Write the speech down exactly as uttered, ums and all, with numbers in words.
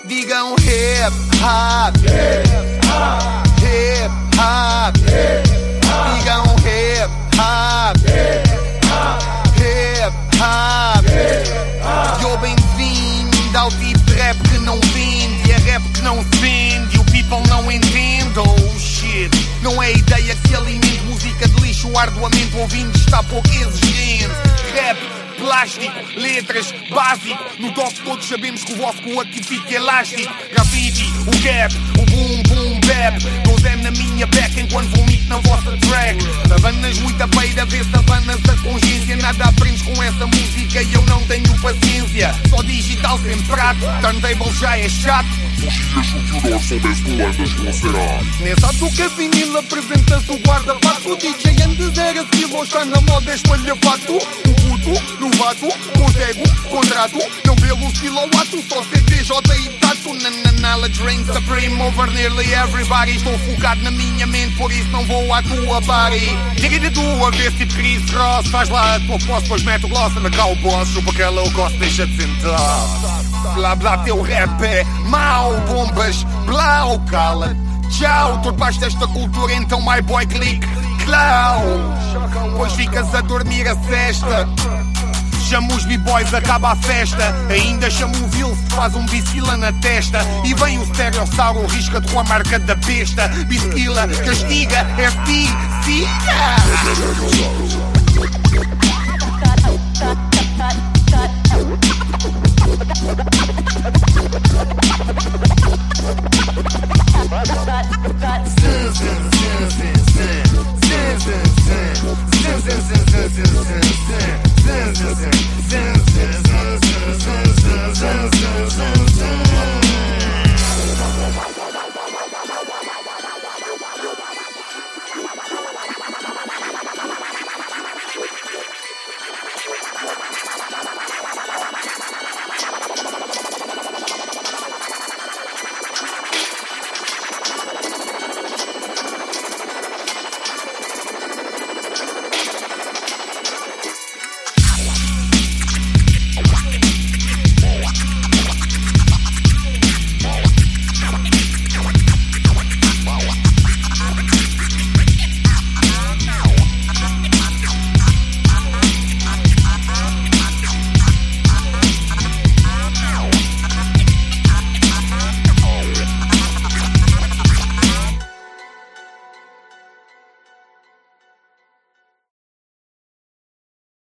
Digam hip hop, hip hop, hip hop, digam hip hop, hip hop. Yo, bem-vindo ao tipo de rap que não vende, é rap que não se vende, o people não entende. Oh shit, não é ideia que se alimente, música de lixo arduamente ouvindo está pouco exigente. Rap plástico, letras, básico. No top todos sabemos que o vosso cu aqui fica elástico. Graffiti, o gap, o boom boom bap. Goes M na minha back enquanto vomito na vossa track. Savanas muita beira, vê savanas a consciência. Nada aprendes com essa música e eu não tenho paciência. Só digital sem prato, turntable já é chato. Nem sabes o que é vinil, apresenta-se o guarda-fato. O D J antes era estilo, hoje está na moda espalha-fato. Um puto, novato, com cego, contrato. Não pelo estilo ao ato, só C D J e tato. Na knowledge reign supreme over nearly everybody. Estou focado na minha mente, por isso não vou à tua party. Diga-te tu a ver se Chris Cross. Faz lá a tua posse, pois mete o gloss na cá o boss. Chupa que é low cost, deixa de sentar. Blá blá, teu rap é mau, bombas, blau, cala. Tchau, torpaste esta cultura, então my boy click, clown. Pois ficas a dormir a cesta. Chamo os b-boys, acaba a festa. Ainda chamo o Vil, se faz um bicila na testa. E vem o stereossauro, risca-te com a marca da besta. Bisquila, castiga, é fica. Zin, zin, zin, zin, zin, zin, zin, zin, zin, zin, zin, zin, zin, zin.